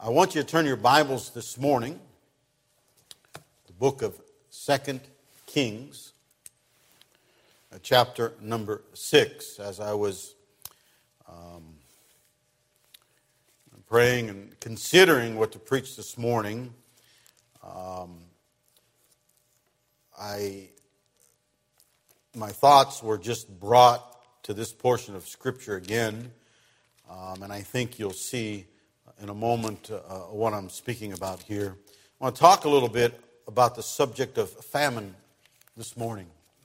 I want you to turn your Bibles this morning, the book of 2 Kings, chapter number 6. As I was praying and considering what to preach this morning, my thoughts were just brought to this portion of Scripture again, and I think you'll see in a moment what I'm speaking about here. I want to talk a little bit about the subject of famine this morning.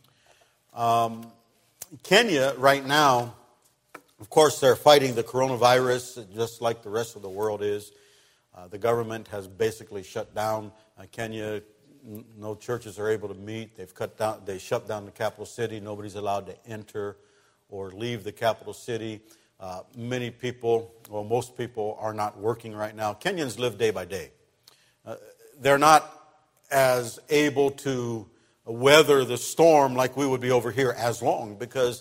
Kenya right now, of course, they're fighting the coronavirus just like the rest of the world is. The government has basically shut down Kenya. No churches are able to meet. They shut down the capital city. Nobody's allowed to enter or leave the capital city. Many people, well, most people are not working right now. Kenyans live day by day. They're not as able to weather the storm like we would be over here as long because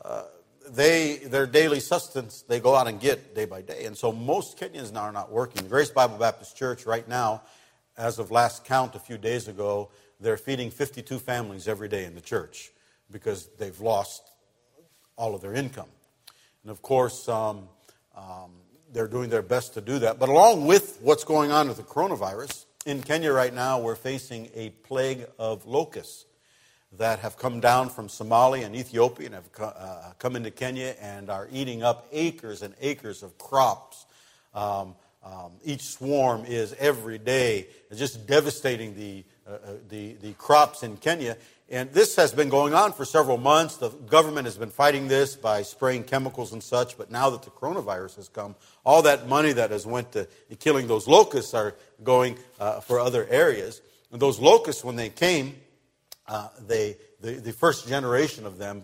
their daily sustenance they go out and get day by day. And so most Kenyans now are not working. Grace Bible Baptist Church right now, as of last count a few days ago, they're feeding 52 families every day in the church because they've lost all of their income. And of course, they're doing their best to do that. But along with what's going on with the coronavirus, in Kenya right now, we're facing a plague of locusts that have come down from Somalia and Ethiopia and have come into Kenya and are eating up acres and acres of crops. Each swarm is every day just devastating the crops in Kenya. And this has been going on for several months. The government has been fighting this by spraying chemicals and such. But now that the coronavirus has come, all that money that has went to killing those locusts are going for other areas. And those locusts, when they came, the first generation of them,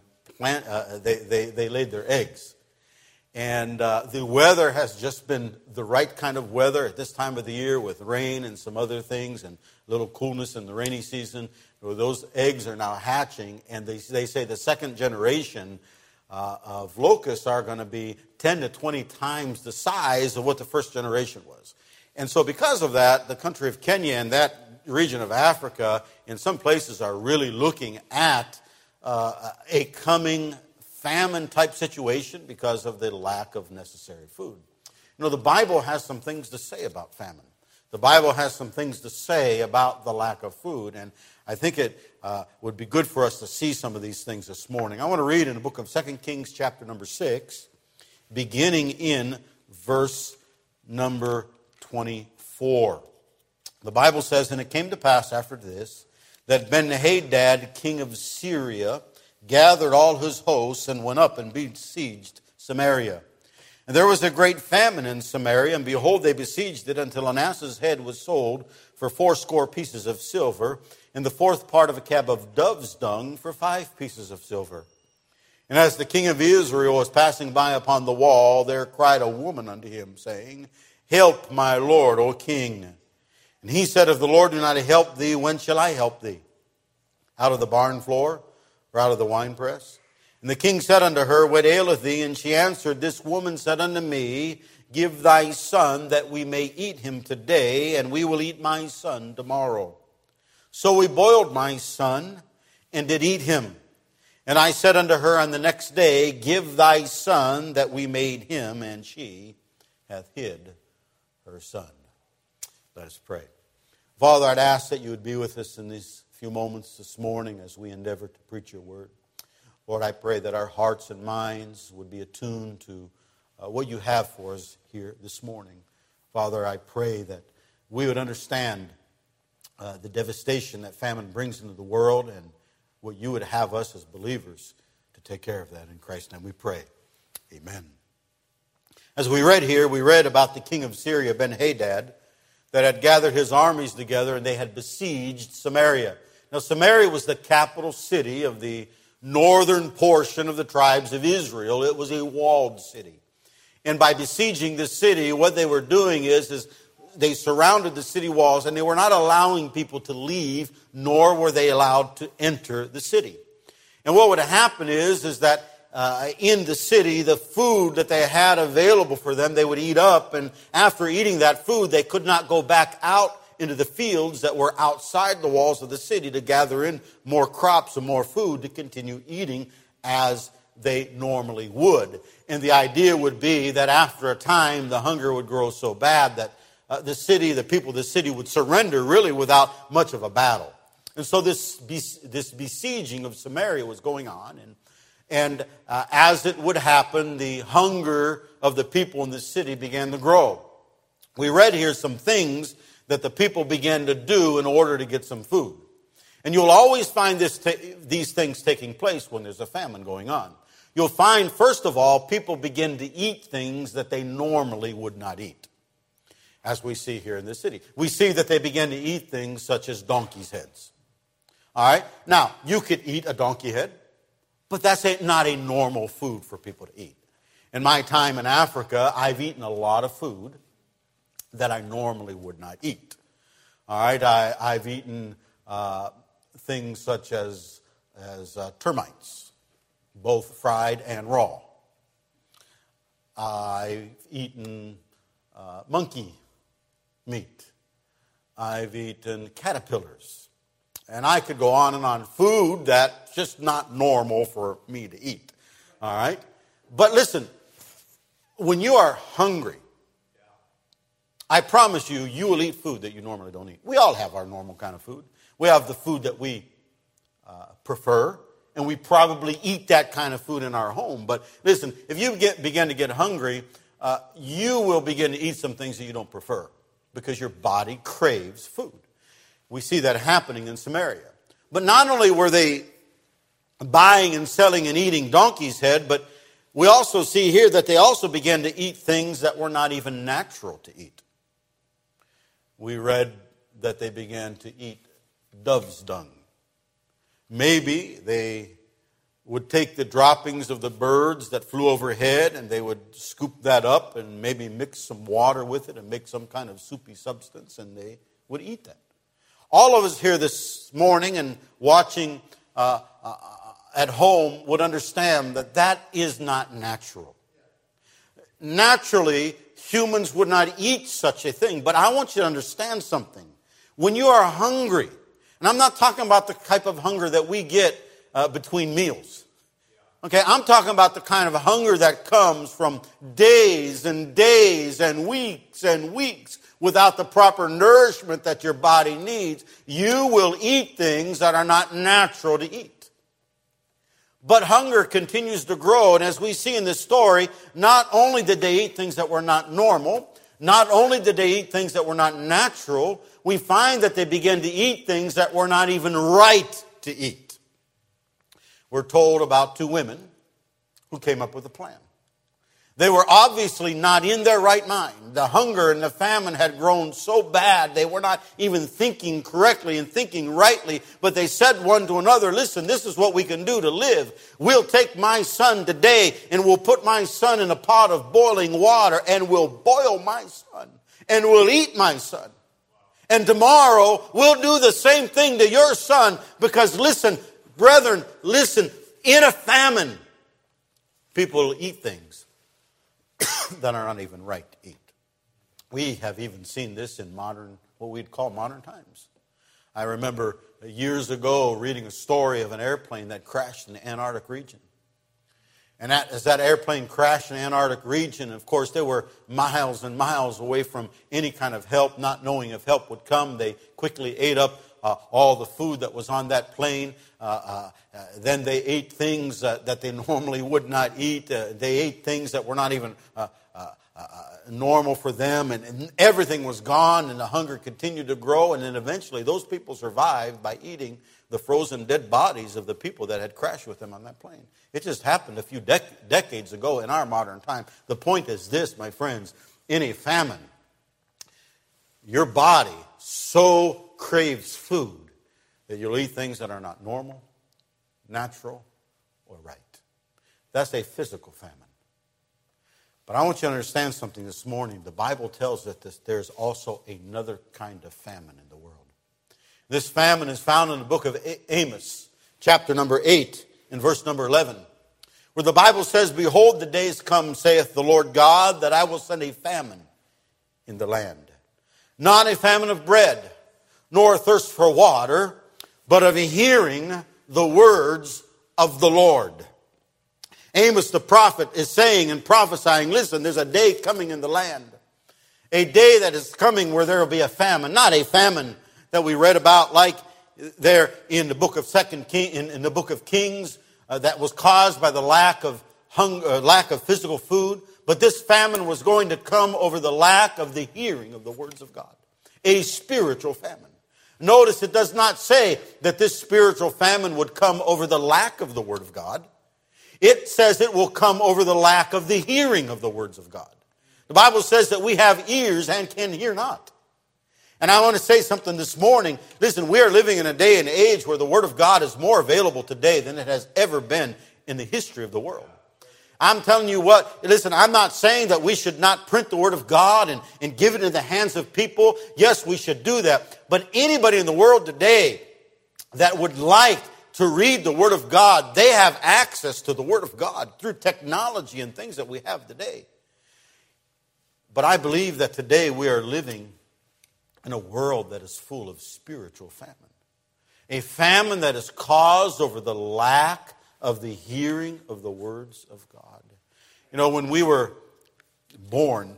they laid their eggs. And the weather has just been the right kind of weather at this time of the year with rain and some other things and a little coolness in the rainy season. Those eggs are now hatching, and they say the second generation of locusts are going to be 10 to 20 times the size of what the first generation was. And so because of that, the country of Kenya and that region of Africa in some places are really looking at a coming famine-type situation because of the lack of necessary food. You know, the Bible has some things to say about famine. The Bible has some things to say about the lack of food, and I think it would be good for us to see some of these things this morning. I want to read in the book of 2 Kings chapter number 6, beginning in verse number 24. The Bible says, "And it came to pass after this, that Ben-Hadad, king of Syria, gathered all his hosts and went up and besieged Samaria. And there was a great famine in Samaria, and behold, they besieged it until an ass's head was sold for 80 pieces of silver, and the fourth part of a cab of dove's dung for 5 pieces of silver. And as the king of Israel was passing by upon the wall, there cried a woman unto him, saying, Help, my lord, O king. And he said, If the Lord do not help thee, when shall I help thee? Out of the barn floor, or out of the winepress? And the king said unto her, What aileth thee? And she answered, This woman said unto me, Give thy son, that we may eat him today, and we will eat my son tomorrow. So we boiled my son, and did eat him. And I said unto her on the next day, Give thy son, that we may eat him, and she hath hid her son." Let us pray. Father, I'd ask that you would be with us in these few moments this morning as we endeavor to preach your word. Lord, I pray that our hearts and minds would be attuned to what you have for us here this morning. Father, I pray that we would understand the devastation that famine brings into the world and what you would have us as believers to take care of that. In Christ's name we pray. Amen. As we read here, we read about the king of Syria, Ben-Hadad, that had gathered his armies together and they had besieged Samaria. Now, Samaria was the capital city of the northern portion of the tribes of Israel. It was a walled city. And by besieging the city, what they were doing is they surrounded the city walls and they were not allowing people to leave, nor were they allowed to enter the city. And what would happen is that in the city, the food that they had available for them, they would eat up. And after eating that food, they could not go back out into the fields that were outside the walls of the city to gather in more crops and more food to continue eating as they normally would. And the idea would be that after a time, the hunger would grow so bad that the people of the city would surrender really without much of a battle. And so this besieging of Samaria was going on. And as it would happen, the hunger of the people in the city began to grow. We read here some things that the people began to do in order to get some food. And you'll always find these things taking place when there's a famine going on. You'll find, first of all, people begin to eat things that they normally would not eat, as we see here in the city. We see that they begin to eat things such as donkey's heads. All right? Now, you could eat a donkey head, but that's not a normal food for people to eat. In my time in Africa, I've eaten a lot of food that I normally would not eat. All right? I've eaten things such as termites, both fried and raw. I've eaten monkey meat. I've eaten caterpillars. And I could go on and on. Food that's just not normal for me to eat. All right? But listen, when you are hungry, I promise you, you will eat food that you normally don't eat. We all have our normal kind of food. We have the food that we prefer, and we probably eat that kind of food in our home. But listen, if you begin to get hungry, you will begin to eat some things that you don't prefer because your body craves food. We see that happening in Samaria. But not only were they buying and selling and eating donkey's head, but we also see here that they also began to eat things that were not even natural to eat. We read that they began to eat dove's dung. Maybe they would take the droppings of the birds that flew overhead and they would scoop that up and maybe mix some water with it and make some kind of soupy substance, and they would eat that. All of us here this morning and watching at home would understand that that is not natural. Naturally, humans would not eat such a thing. But I want you to understand something. When you are hungry, and I'm not talking about the type of hunger that we get between meals. Okay, I'm talking about the kind of hunger that comes from days and days and weeks without the proper nourishment that your body needs. You will eat things that are not natural to eat. But hunger continues to grow, and as we see in this story, not only did they eat things that were not normal, not only did they eat things that were not natural, we find that they began to eat things that were not even right to eat. We're told about two women who came up with a plan. They were obviously not in their right mind. The hunger and the famine had grown so bad, they were not even thinking correctly and thinking rightly. But they said one to another, listen, this is what we can do to live. We'll take my son today and we'll put my son in a pot of boiling water and we'll boil my son and we'll eat my son. And tomorrow we'll do the same thing to your son because listen, brethren, listen, in a famine, people will eat things that are not even right to eat. We have even seen this in what we'd call modern times. I remember years ago reading a story of an airplane that crashed in the Antarctic region. And as that airplane crashed in the Antarctic region, of course, they were miles and miles away from any kind of help, not knowing if help would come. They quickly ate up all the food that was on that plane. Then they ate things that they normally would not eat. They ate things that were not even normal for them. And everything was gone, and the hunger continued to grow. And then eventually those people survived by eating the frozen dead bodies of the people that had crashed with them on that plane. It just happened a few decades ago in our modern time. The point is this, my friends. In a famine, your body so craves food that you'll eat things that are not normal, natural, or right. That's a physical famine. But I want you to understand something this morning. The Bible tells us that there's also another kind of famine in the world. This famine is found in the book of Amos, chapter number 8, and verse number 11. where the Bible says, behold, the days come, saith the Lord God, that I will send a famine in the land. Not a famine of bread, nor a thirst for water, but of hearing the words of the Lord. Amos the prophet is saying and prophesying, listen, there's a day coming in the land. A day that is coming where there will be a famine. Not a famine that we read about like there in the book of in the book of Kings that was caused by the lack of physical food. But this famine was going to come over the lack of the hearing of the words of God. A spiritual famine. Notice it does not say that this spiritual famine would come over the lack of the Word of God. It says it will come over the lack of the hearing of the words of God. The Bible says that we have ears and can hear not. And I want to say something this morning. Listen, we are living in a day and age where the Word of God is more available today than it has ever been in the history of the world. I'm telling you what, listen, I'm not saying that we should not print the Word of God and give it in the hands of people. Yes, we should do that. But anybody in the world today that would like to read the Word of God, they have access to the Word of God through technology and things that we have today. But I believe that today we are living in a world that is full of spiritual famine. A famine that is caused over the lack of the hearing of the words of God. You know, when we were born,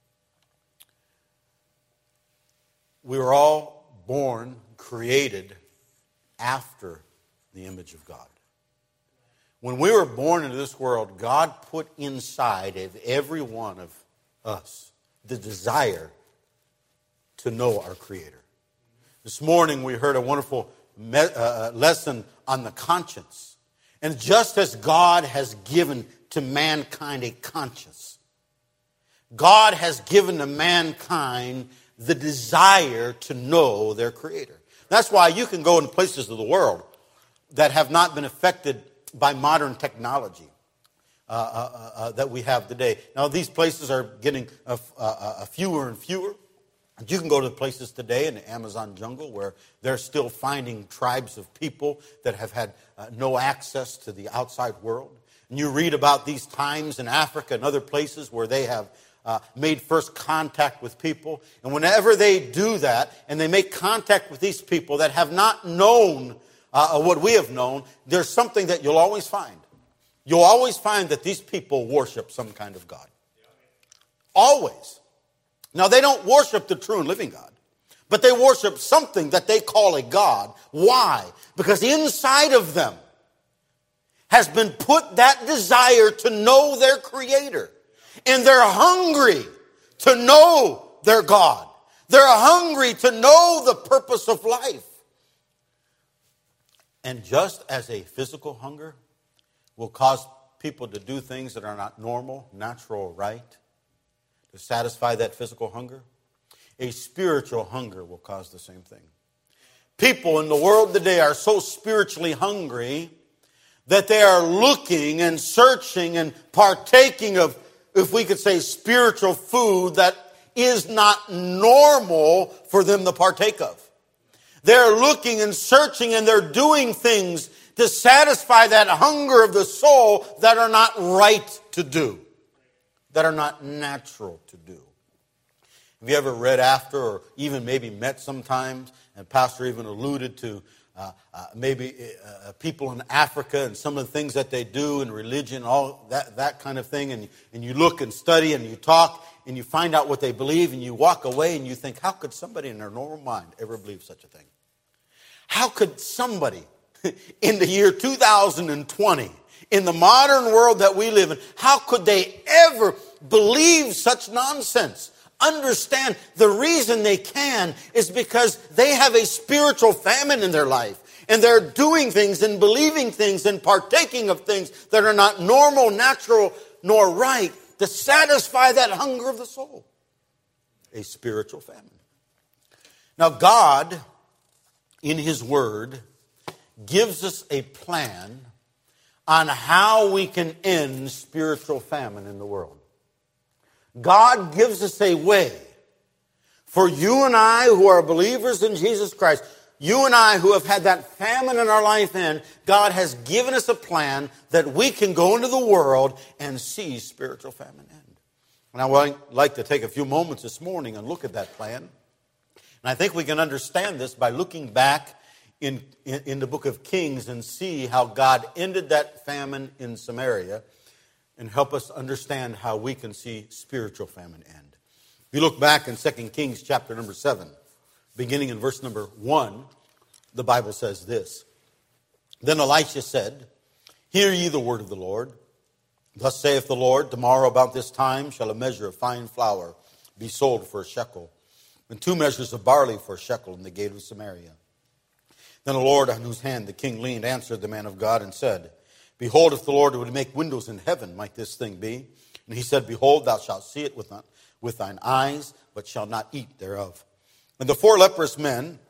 we were all born, created after the image of God. When we were born into this world, God put inside of every one of us the desire to know our Creator. This morning we heard a wonderful lesson on the conscience. And just as God has given to mankind a conscience, God has given to mankind the desire to know their Creator. That's why you can go in places of the world that have not been affected by modern technology that we have today. Now, these places are getting fewer and fewer. You can go to places today in the Amazon jungle where they're still finding tribes of people that have had no access to the outside world. And you read about these times in Africa and other places where they have made first contact with people. And whenever they do that and they make contact with these people that have not known what we have known, there's something that you'll always find. You'll always find that these people worship some kind of God. Always. Now, they don't worship the true and living God, but they worship something that they call a God. Why? Because inside of them has been put that desire to know their Creator. And they're hungry to know their God. They're hungry to know the purpose of life. And just as a physical hunger will cause people to do things that are not normal, natural, or right, to satisfy that physical hunger, a spiritual hunger will cause the same thing. People in the world today are so spiritually hungry that they are looking and searching and partaking of, if we could say, spiritual food that is not normal for them to partake of. They're looking and searching and they're doing things to satisfy that hunger of the soul that are not right to do, that are not natural to do. Have you ever read after or even maybe met sometimes, and Pastor even alluded to maybe people in Africa and some of the things that they do in religion, all that kind of thing, and you look and study and you talk and you find out what they believe and you walk away and you think, how could somebody in their normal mind ever believe such a thing? How could somebody in the year 2020, in the modern world that we live in, how could they ever believe such nonsense? Understand the reason they can is because they have a spiritual famine in their life. And they're doing things and believing things and partaking of things that are not normal, natural, nor right to satisfy that hunger of the soul. A spiritual famine. Now God, in His Word, gives us a plan on how we can end spiritual famine in the world. God gives us a way for you and I who are believers in Jesus Christ. you and I who have had that famine in our life end, God has given us a plan that we can go into the world and see spiritual famine end. And I would like to take a few moments this morning and look at that plan. And I think we can understand this by looking back in the book of Kings and see how God ended that famine in Samaria and help us understand how we can see spiritual famine end. If you look back in 2 Kings chapter number 7, beginning in verse number 1, the Bible says this. Then Elisha said, Hear ye the word of the Lord. Thus saith the Lord, Tomorrow about this time shall a measure of fine flour be sold for a shekel, and 2 measures of barley for a shekel in the gate of Samaria. Then the Lord, on whose hand the king leaned, answered the man of God and said, Behold, if the Lord would make windows in heaven, might this thing be? And he said, Behold, thou shalt see it with thine eyes, but shalt not eat thereof. And the 4 leprous men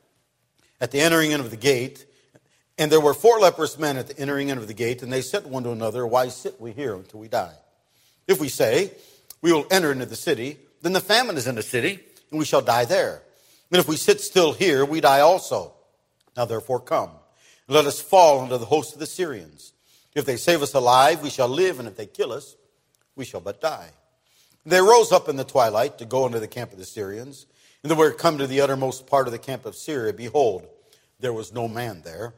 at the entering in of the gate, and there were 4 leprous men at the entering in of the gate, and they said one to another, Why sit we here until we die? If we say, We will enter into the city, then the famine is in the city, and we shall die there. And if we sit still here, we die also. Now therefore come, and let us fall under the host of the Syrians. If they save us alive, we shall live, and if they kill us, we shall but die. They rose up in the twilight to go into the camp of the Syrians. And when they were come to the uttermost part of the camp of Syria, behold, there was no man there.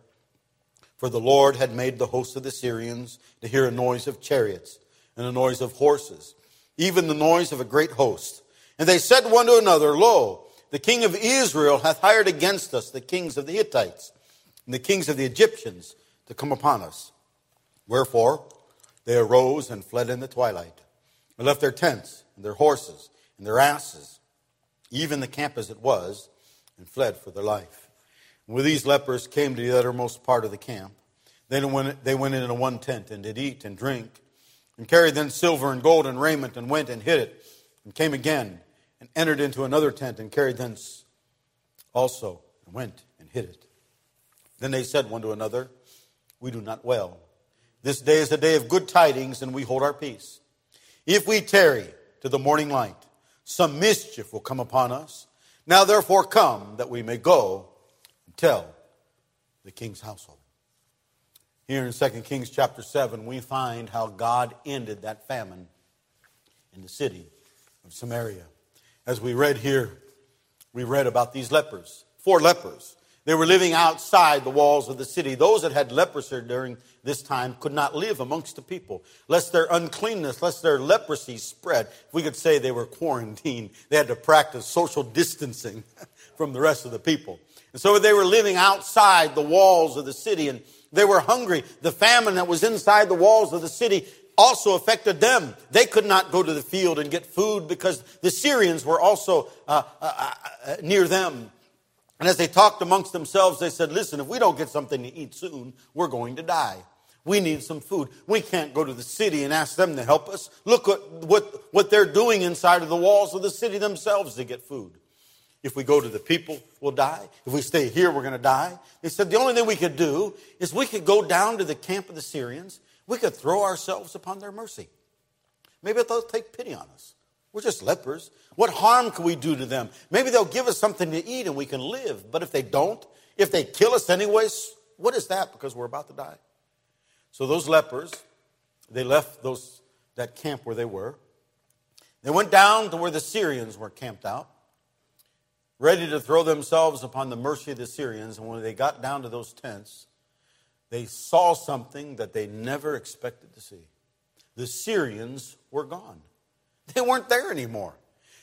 For the Lord had made the host of the Syrians to hear a noise of chariots and a noise of horses, even the noise of a great host. And they said one to another, Lo, the king of Israel hath hired against us the kings of the Hittites and the kings of the Egyptians to come upon us. Wherefore they arose and fled in the twilight, and left their tents and their horses and their asses, even the camp as it was, and fled for their life. And when these lepers came to the uttermost part of the camp, then they went into one tent and did eat and drink, and carried then silver and gold and raiment, and went and hid it, and came again, and entered into another tent, and carried thence also, and went and hid it. Then they said one to another, We do not well. This day is a day of good tidings, and we hold our peace. If we tarry to the morning light, some mischief will come upon us. Now therefore come, that we may go and tell the king's household. Here in 2 Kings chapter 7, we find how God ended that famine in the city of Samaria. As we read here, we read about these lepers, 4 lepers. They were living outside the walls of the city. Those that had leprosy during this time could not live amongst the people, lest their uncleanness, lest their leprosy spread. If we could say they were quarantined, they had to practice social distancing from the rest of the people. And so they were living outside the walls of the city, and they were hungry. The famine that was inside the walls of the city also affected them. They could not go to the field and get food because the Syrians were also near them. And as they talked amongst themselves, they said, Listen, if we don't get something to eat soon, we're going to die. We need some food. We can't go to the city and ask them to help us. Look at what they're doing inside of the walls of the city themselves to get food. If we go to the people, we'll die. If we stay here, we're going to die. They said the only thing we could do is we could go down to the camp of the Syrians. We could throw ourselves upon their mercy. Maybe they'll take pity on us. We're just lepers. What harm can we do to them? Maybe they'll give us something to eat and we can live. But if they don't, if they kill us anyways, what is that? Because we're about to die. So those lepers, they left that camp where they were. They went down to where the Syrians were camped out, ready to throw themselves upon the mercy of the Syrians. And when they got down to those tents, they saw something that they never expected to see. The Syrians were gone. They weren't there anymore.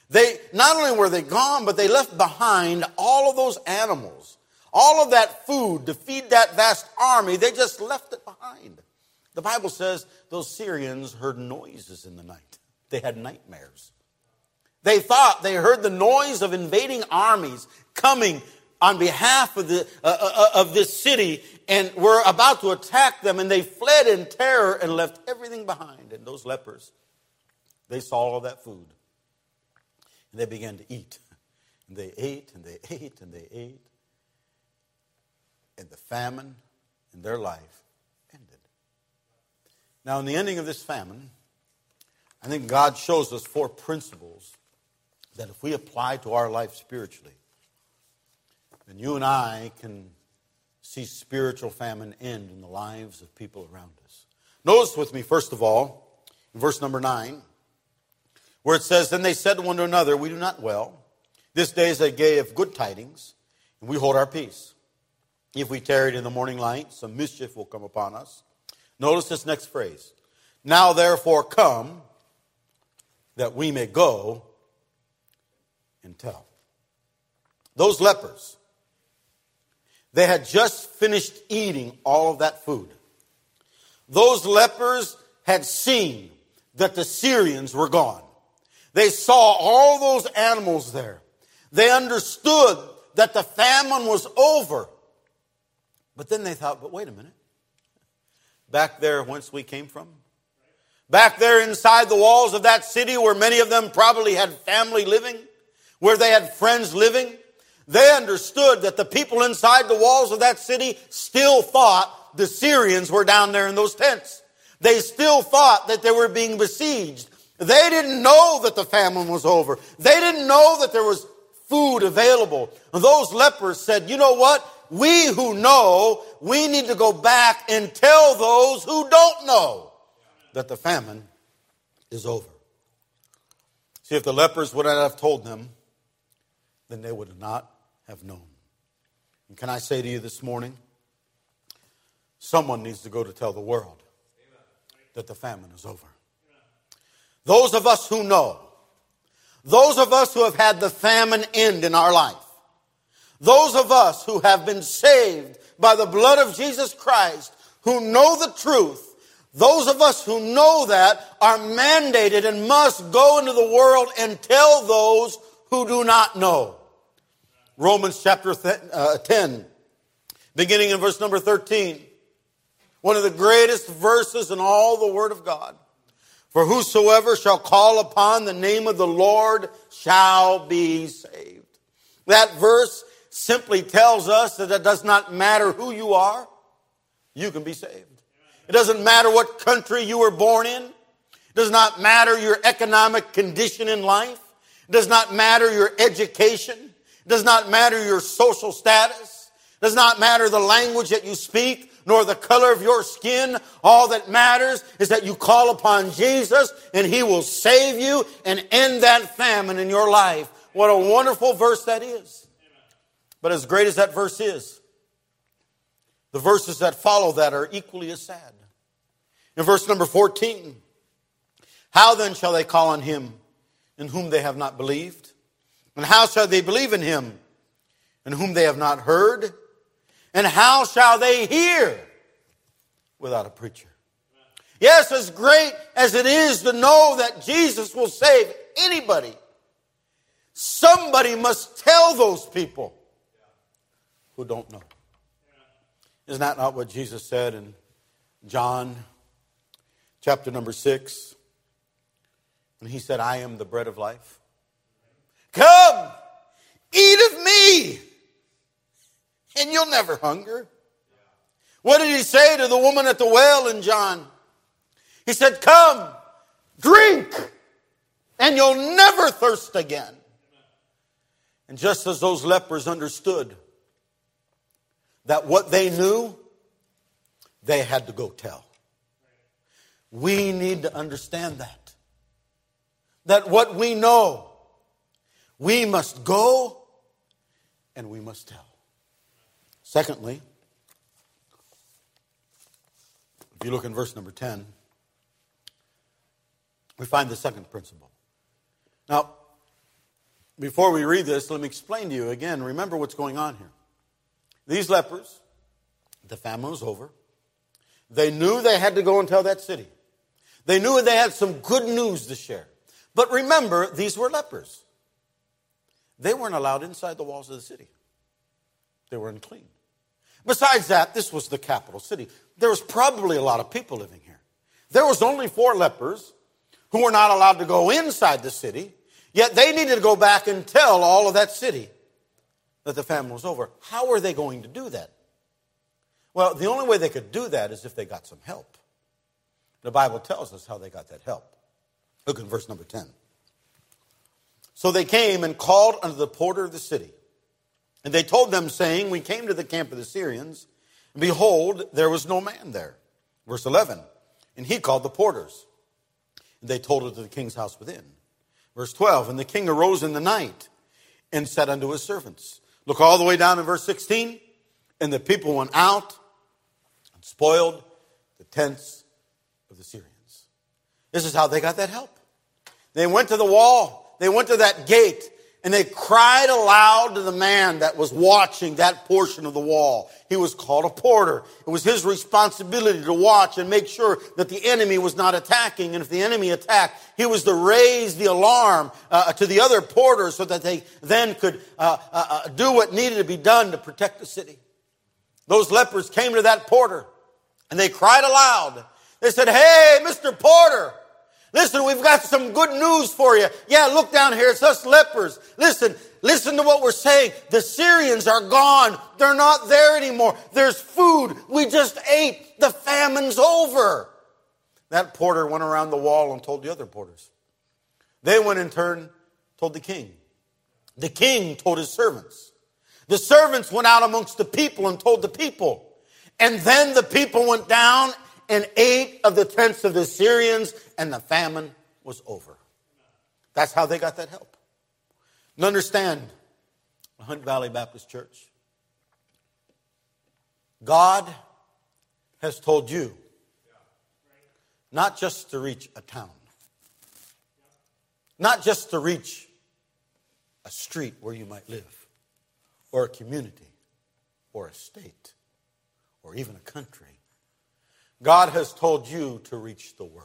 Not only were they gone, but they left behind all of those animals, all of that food to feed that vast army. They just left it behind. The Bible says those Syrians heard noises in the night. They had nightmares. They thought they heard the noise of invading armies coming on behalf of this city and were about to attack them, and they fled in terror and left everything behind. And those lepers, they saw all that food. And they began to eat. And they ate, and they ate, and they ate. And the famine in their life ended. Now, in the ending of this famine, I think God shows us 4 principles that if we apply to our life spiritually, then you and I can see spiritual famine end in the lives of people around us. Notice with me, first of all, in verse number 9, where it says, Then they said to one another, We do not well. This day is a day of good tidings, and we hold our peace. If we tarried in the morning light, some mischief will come upon us. Notice this next phrase. Now therefore come, that we may go and tell. Those lepers, they had just finished eating all of that food. Those lepers had seen that the Syrians were gone. They saw all those animals there. They understood that the famine was over. But then they thought, but wait a minute. Back there whence we came from, back there inside the walls of that city where many of them probably had family living, where they had friends living, they understood that the people inside the walls of that city still thought the Syrians were down there in those tents. They still thought that they were being besieged. They didn't know that the famine was over. They didn't know that there was food available. And those lepers said, you know what? We who know, we need to go back and tell those who don't know that the famine is over. See, if the lepers would not have told them, then they would not have known. And can I say to you this morning, someone needs to go to tell the world that the famine is over. Those of us who know, those of us who have had the famine end in our life, those of us who have been saved by the blood of Jesus Christ, who know the truth, those of us who know that are mandated and must go into the world and tell those who do not know. Romans chapter 10, beginning in verse number 13. One of the greatest verses in all the Word of God. For whosoever shall call upon the name of the Lord shall be saved. That verse simply tells us that it does not matter who you are, you can be saved. It doesn't matter what country you were born in. It does not matter your economic condition in life. It does not matter your education. It does not matter your social status. It does not matter the language that you speak, nor the color of your skin. All that matters is that you call upon Jesus and He will save you and end that famine in your life. What a wonderful verse that is. But as great as that verse is, the verses that follow that are equally as sad. In verse number 14, how then shall they call on Him in whom they have not believed? And how shall they believe in Him in whom they have not heard? And how shall they hear without a preacher? Yes, as great as it is to know that Jesus will save anybody, somebody must tell those people who don't know. Isn't that not what Jesus said in John chapter number 6? When He said, I am the bread of life. Come, eat of me, and you'll never hunger. What did He say to the woman at the well in John? He said, come, drink, and you'll never thirst again. And just as those lepers understood that what they knew, they had to go tell. We need to understand that. That what we know, we must go and we must tell. Secondly, if you look in verse number 10, we find the second principle. Now, before we read this, let me explain to you again. Remember what's going on here. These lepers, the famine was over. They knew they had to go and tell that city. They knew they had some good news to share. But remember, these were lepers. They weren't allowed inside the walls of the city. They were unclean. Besides that, this was the capital city. There was probably a lot of people living here. There was only 4 lepers who were not allowed to go inside the city, yet they needed to go back and tell all of that city that the famine was over. How were they going to do that? Well, the only way they could do that is if they got some help. The Bible tells us how they got that help. Look in verse number 10. So they came and called unto the porter of the city And they told them, saying, we came to the camp of the Syrians, and behold, there was no man there. Verse 11, and he called the porters. And they told it to the king's house within. Verse 12, and the king arose in the night and said unto his servants. Look all the way down in verse 16. And the people went out and spoiled the tents of the Syrians. This is how they got that help. They went to the wall. They went to that gate. And they cried aloud to the man that was watching that portion of the wall. He was called a porter. It was his responsibility to watch and make sure that the enemy was not attacking. And if the enemy attacked, he was to raise the alarm to the other porters so that they then could do what needed to be done to protect the city. Those lepers came to that porter and they cried aloud. They said, hey, Mr. Porter, listen, we've got some good news for you. Yeah, look down here. It's us lepers. Listen to what we're saying. The Syrians are gone. They're not there anymore. There's food. We just ate. The famine's over. That porter went around the wall and told the other porters. They went in turn, told the king. The king told his servants. The servants went out amongst the people and told the people. And then the people went down and ate of the tents of the Syrians, and the famine was over. That's how they got that help. And understand, Hunt Valley Baptist Church, God has told you not just to reach a town, not just to reach a street where you might live, or a community, or a state, or even a country. God has told you to reach the world.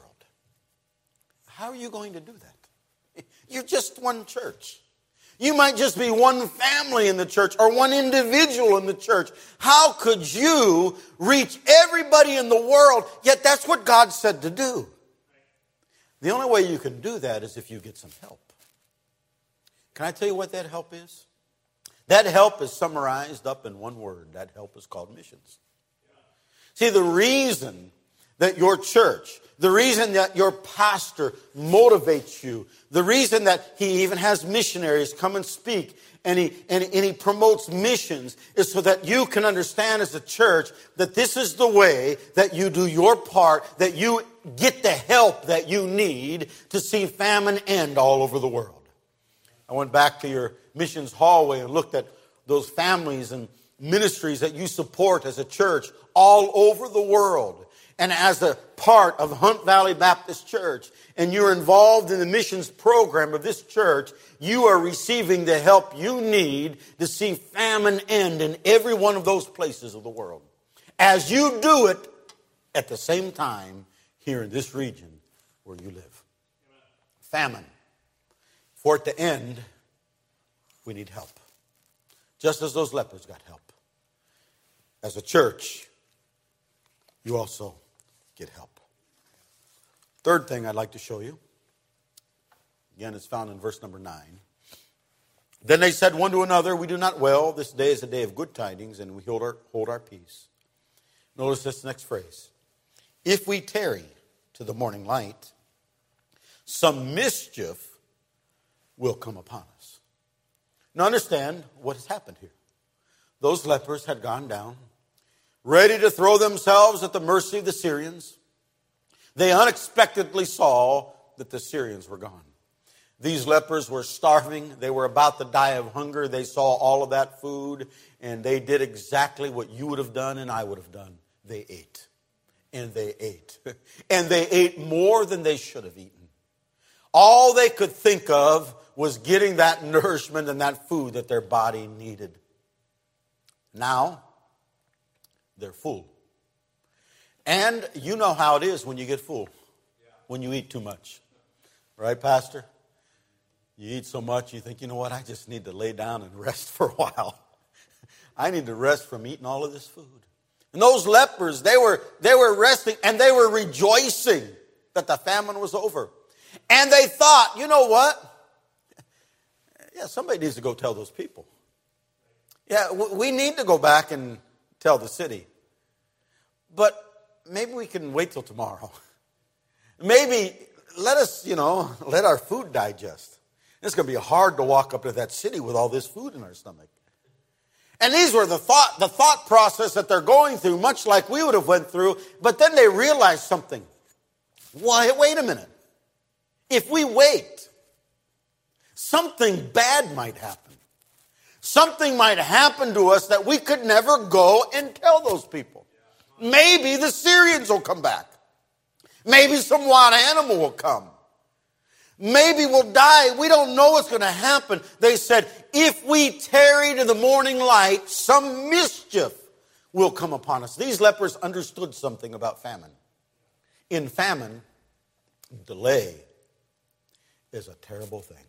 How are you going to do that? You're just one church. You might just be one family in the church or one individual in the church. How could you reach everybody in the world? Yet that's what God said to do. The only way you can do that is if you get some help. Can I tell you what that help is? That help is summarized up in one word. That help is called missions. See, the reason that your church, the reason that your pastor motivates you, the reason that he even has missionaries come and speak and he promotes missions is so that you can understand as a church that this is the way that you do your part, that you get the help that you need to see famine end all over the world. I went back to your missions hallway and looked at those families and ministries that you support as a church all over the world. And as a part of Hunt Valley Baptist Church, and you're involved in the missions program of this church, you are receiving the help you need to see famine end in every one of those places of the world. As you do it at the same time here in this region where you live. Famine. For it to end, we need help. Just as those lepers got help. As a church, you also get help. Third thing I'd like to show you. Again, it's found in verse number 9. Then they said one to another, we do not well. This day is a day of good tidings, and we hold our peace. Notice this next phrase. If we tarry to the morning light, some mischief will come upon us. Now understand what has happened here. Those lepers had gone down, ready to throw themselves at the mercy of the Syrians. They unexpectedly saw that the Syrians were gone. These lepers were starving. They were about to die of hunger. They saw all of that food, and they did exactly what you would have done and I would have done. They ate. And they ate. And they ate more than they should have eaten. All they could think of was getting that nourishment and that food that their body needed. Now, they're full. And you know how it is when you get full. When you eat too much. Right, Pastor? You eat so much, you think, you know what, I just need to lay down and rest for a while. I need to rest from eating all of this food. And those lepers, they were resting and they were rejoicing that the famine was over. And they thought, you know what? Yeah, somebody needs to go tell those people. Yeah, we need to go back and tell the city. But maybe we can wait till tomorrow. Maybe let us, let our food digest. It's going to be hard to walk up to that city with all this food in our stomach. And these were the thought process that they're going through, much like we would have went through. But then they realized something. Wait a minute. If we wait, something bad might happen. Something might happen to us that we could never go and tell those people. Maybe the Syrians will come back. Maybe some wild animal will come. Maybe we'll die. We don't know what's going to happen. They said, if we tarry to the morning light, some mischief will come upon us. These lepers understood something about famine. In famine, delay is a terrible thing.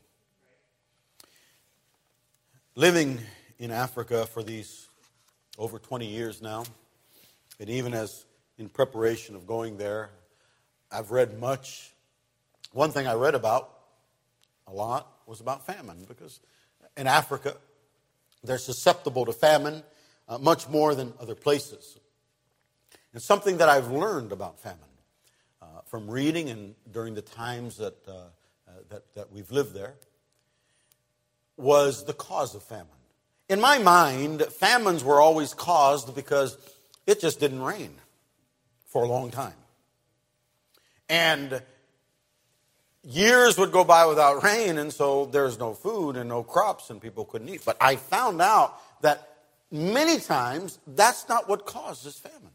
Living in Africa for these over 20 years now, and even as in preparation of going there, I've read much. One thing I read about a lot was about famine, because in Africa, they're susceptible to famine much more than other places. And something that I've learned about famine from reading and during the times that we've lived there was the cause of famine. In my mind, famines were always caused because it just didn't rain for a long time. And years would go by without rain, and so there's no food and no crops, and people couldn't eat. But I found out that many times that's not what causes famine.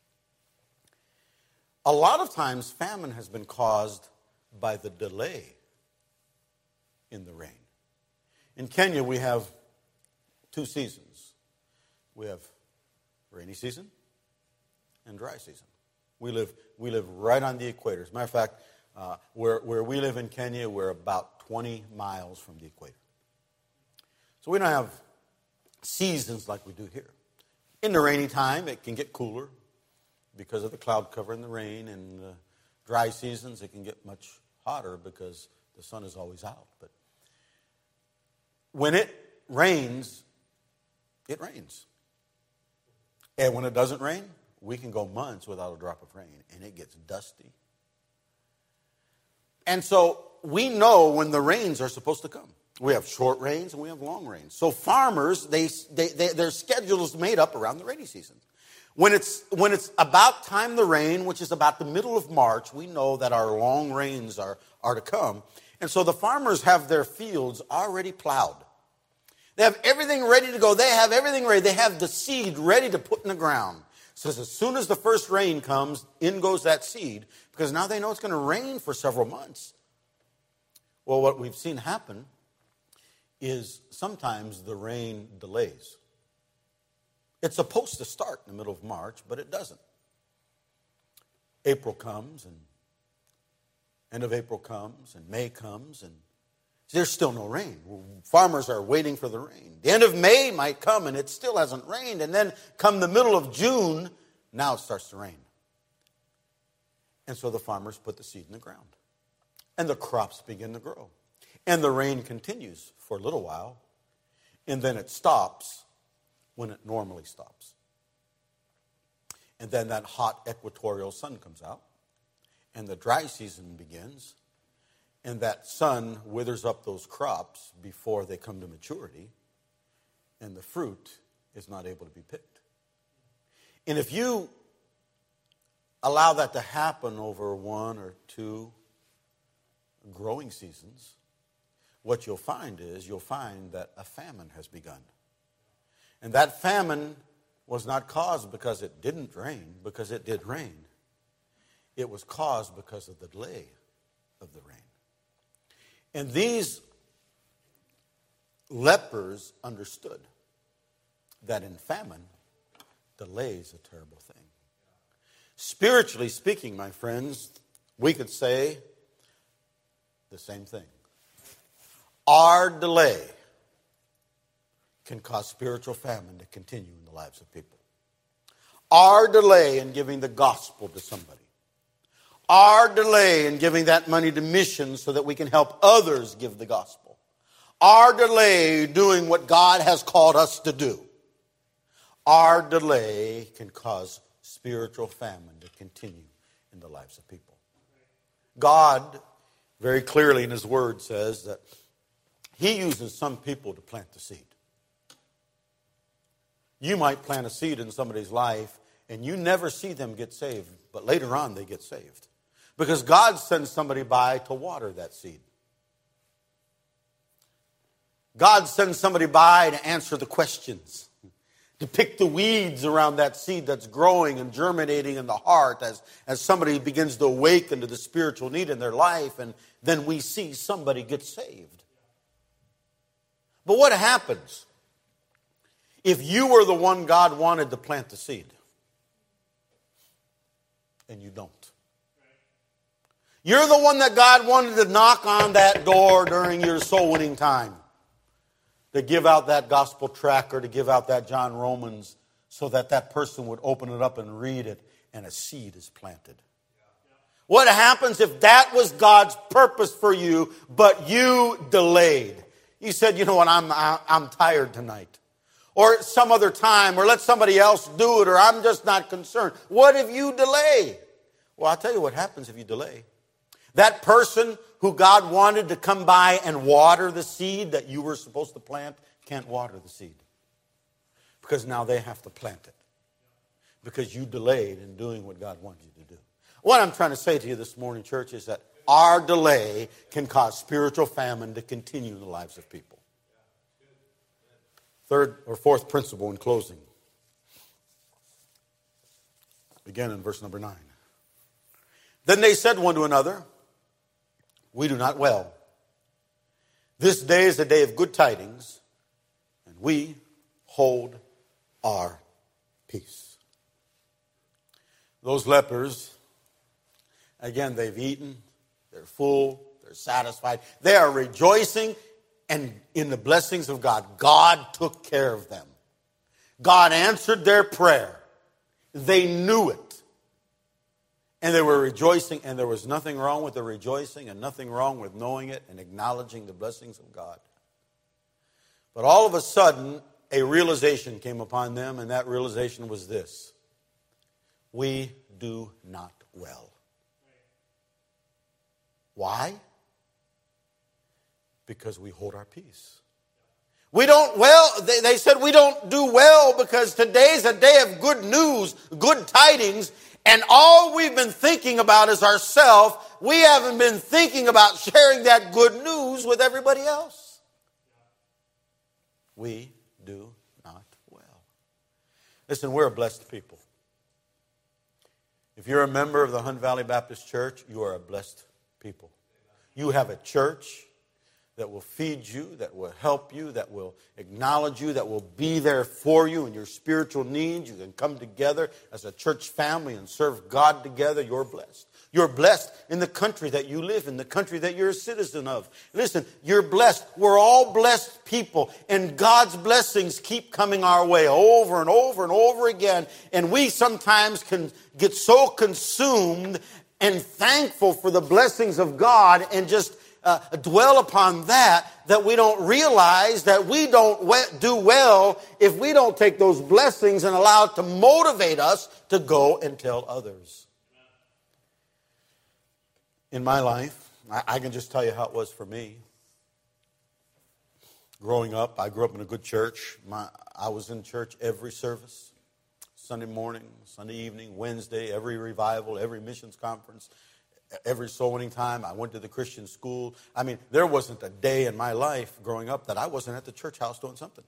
A lot of times famine has been caused by the delay in the rain. In Kenya, we have 2 seasons. We have rainy season and dry season. We live right on the equator. As a matter of fact, where we live in Kenya, we're about 20 miles from the equator. So we don't have seasons like we do here. In the rainy time, it can get cooler because of the cloud cover and the rain. And dry seasons, it can get much hotter because the sun is always out. But when it rains, it rains. And when it doesn't rain, we can go months without a drop of rain, and it gets dusty. And so we know when the rains are supposed to come. We have short rains and we have long rains. So farmers, their schedule is made up around the rainy season. When it's about time to rain, which is about the middle of March, we know that our long rains are to come. And so the farmers have their fields already plowed. They have everything ready to go. They have everything ready. They have the seed ready to put in the ground. So as soon as the first rain comes, in goes that seed, because now they know it's going to rain for several months. Well, what we've seen happen is sometimes the rain delays. It's supposed to start in the middle of March, but it doesn't. April comes, and end of April comes, and May comes, and there's still no rain. Farmers are waiting for the rain. The end of May might come, and it still hasn't rained. And then come the middle of June, now it starts to rain. And so the farmers put the seed in the ground. And the crops begin to grow. And the rain continues for a little while. And then it stops when it normally stops. And then that hot equatorial sun comes out. And the dry season begins. And that sun withers up those crops before they come to maturity, and the fruit is not able to be picked. And if you allow that to happen over 1 or 2 growing seasons, what you'll find that a famine has begun. And that famine was not caused because it didn't rain, because it did rain. It was caused because of the delay of the rain. And these lepers understood that in famine, delay is a terrible thing. Spiritually speaking, my friends, we could say the same thing. Our delay can cause spiritual famine to continue in the lives of people. Our delay in giving the gospel to somebody. Our delay in giving that money to missions so that we can help others give the gospel. Our delay doing what God has called us to do. Our delay can cause spiritual famine to continue in the lives of people. God, very clearly in His Word, says that He uses some people to plant the seed. You might plant a seed in somebody's life and you never see them get saved, but later on they get saved. Because God sends somebody by to water that seed. God sends somebody by to answer the questions, to pick the weeds around that seed that's growing and germinating in the heart as somebody begins to awaken to the spiritual need in their life, and then we see somebody get saved. But what happens if you were the one God wanted to plant the seed and you don't? You're the one that God wanted to knock on that door during your soul winning time, to give out that gospel tract or to give out that John Romans so that that person would open it up and read it and a seed is planted. What happens if that was God's purpose for you, but you delayed? You said, you know what, I'm tired tonight. Or some other time, or let somebody else do it, or I'm just not concerned. What if you delay? Well, I'll tell you what happens if you delay. That person who God wanted to come by and water the seed that you were supposed to plant can't water the seed. Because now they have to plant it. Because you delayed in doing what God wanted you to do. What I'm trying to say to you this morning, church, is that our delay can cause spiritual famine to continue in the lives of people. Third or fourth principle in closing. Again in verse number 9. Then they said one to another, we do not well. This day is a day of good tidings, and we hold our peace. Those lepers, again, they've eaten, they're full, they're satisfied. They are rejoicing and in the blessings of God. God took care of them. God answered their prayer. They knew it. And they were rejoicing, and there was nothing wrong with the rejoicing and nothing wrong with knowing it and acknowledging the blessings of God. But all of a sudden, a realization came upon them, and that realization was this: we do not well. Why? Because we hold our peace. We don't well, they said we don't do well because today's a day of good news, good tidings, and all we've been thinking about is ourselves. We haven't been thinking about sharing that good news with everybody else. We do not well. Listen, we're a blessed people. If you're a member of the Hunt Valley Baptist Church, you are a blessed people. You have a church that will feed you, that will help you, that will acknowledge you, that will be there for you in your spiritual needs. You can come together as a church family and serve God together. You're blessed. You're blessed in the country that you live in, the country that you're a citizen of. Listen, you're blessed. We're all blessed people, and God's blessings keep coming our way over and over and over again. And we sometimes can get so consumed and thankful for the blessings of God and just dwell upon that we don't realize that we don't do well if we don't take those blessings and allow it to motivate us to go and tell others. In my life, I can just tell you how it was for me. Growing up, I grew up in a good church. I was in church every service. Sunday morning, Sunday evening, Wednesday, every revival, every missions conference, every soul winning time. I went to the Christian school. I mean, there wasn't a day in my life growing up that I wasn't at the church house doing something.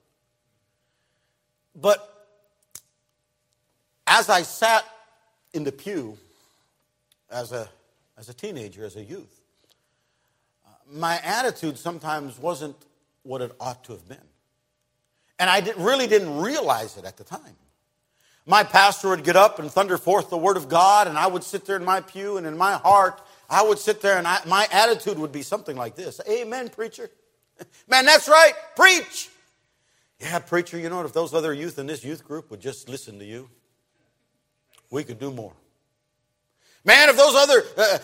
But as I sat in the pew as a teenager, as a youth, my attitude sometimes wasn't what it ought to have been. And I really didn't realize it at the time. My pastor would get up and thunder forth the word of God, and I would sit there in my pew, and in my heart, I would sit there, and my attitude would be something like this: amen, preacher. Man, that's right, preach. Yeah, preacher, you know, if those other youth in this youth group would just listen to you, we could do more. Man, if those other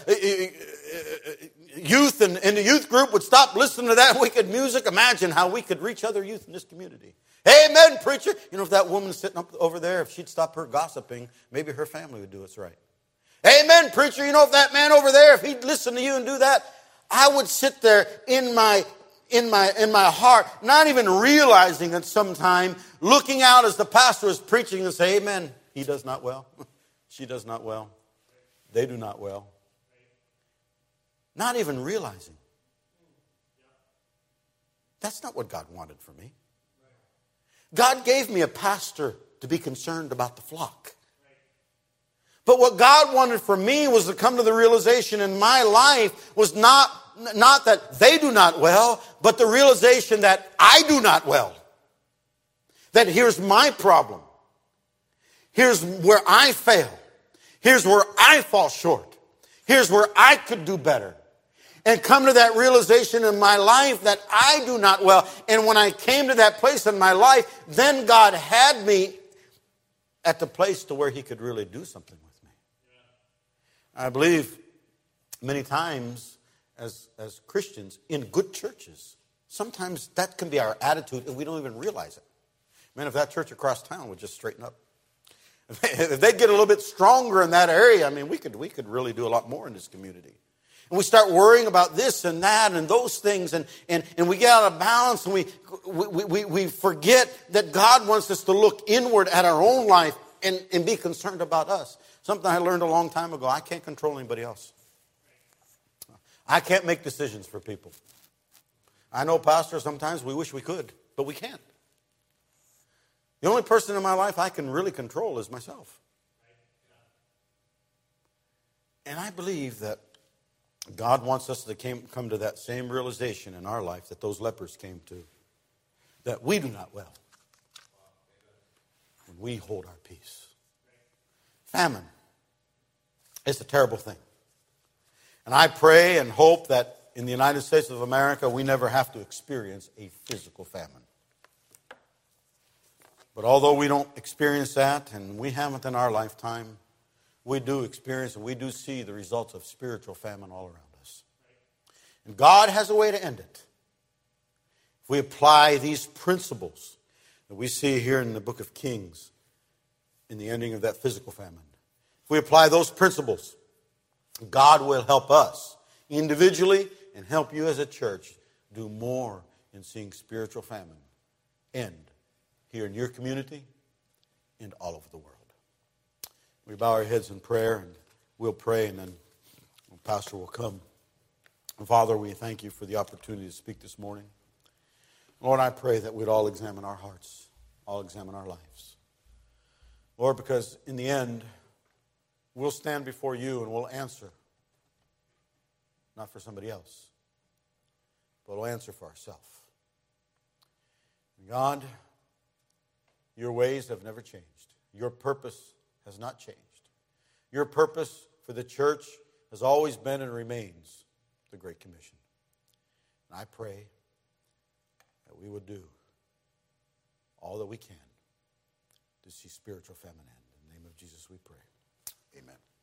youth in the youth group would stop listening to that wicked music, imagine how we could reach other youth in this community. Amen, preacher. You know, if that woman sitting up over there, if she'd stop her gossiping, maybe her family would do us right. Amen, preacher. You know, if that man over there, if he'd listen to you and do that, I would sit there in my in my heart, not even realizing it sometime, looking out as the pastor is preaching and say, amen, he does not well. She does not well. They do not well. Not even realizing. That's not what God wanted for me. God gave me a pastor to be concerned about the flock. But what God wanted for me was to come to the realization in my life was not that they do not well, but the realization that I do not well. That here's my problem. Here's where I fail. Here's where I fall short. Here's where I could do better. And come to that realization in my life that I do not well. And when I came to that place in my life, then God had me at the place to where he could really do something with me. I believe many times as Christians in good churches, sometimes that can be our attitude and we don't even realize it. Man, if that church across town would just straighten up. If they get a little bit stronger in that area, I mean, we could really do a lot more in this community. And we start worrying about this and that and those things, and we get out of balance, and we forget that God wants us to look inward at our own life and be concerned about us. Something I learned a long time ago, I can't control anybody else. I can't make decisions for people. I know, Pastor, sometimes we wish we could, but we can't. The only person in my life I can really control is myself. And I believe that God wants us to come to that same realization in our life that those lepers came to. That we do not well when we hold our peace. Famine is a terrible thing. And I pray and hope that in the United States of America we never have to experience a physical famine. But although we don't experience that, and we haven't in our lifetime, we do experience and we do see the results of spiritual famine all around us. And God has a way to end it. If we apply these principles that we see here in the book of Kings, in the ending of that physical famine, if we apply those principles, God will help us individually and help you as a church do more in seeing spiritual famine end here in your community and all over the world. We bow our heads in prayer, and we'll pray, and then the pastor will come. And Father, we thank you for the opportunity to speak this morning. Lord, I pray that we'd all examine our hearts, all examine our lives. Lord, because in the end, we'll stand before you and we'll answer, not for somebody else, but we'll answer for ourselves. God, your ways have never changed. Your purpose has not changed. Your purpose for the church has always been and remains the Great Commission. And I pray that we would do all that we can to see spiritual famine end. In the name of Jesus we pray. Amen.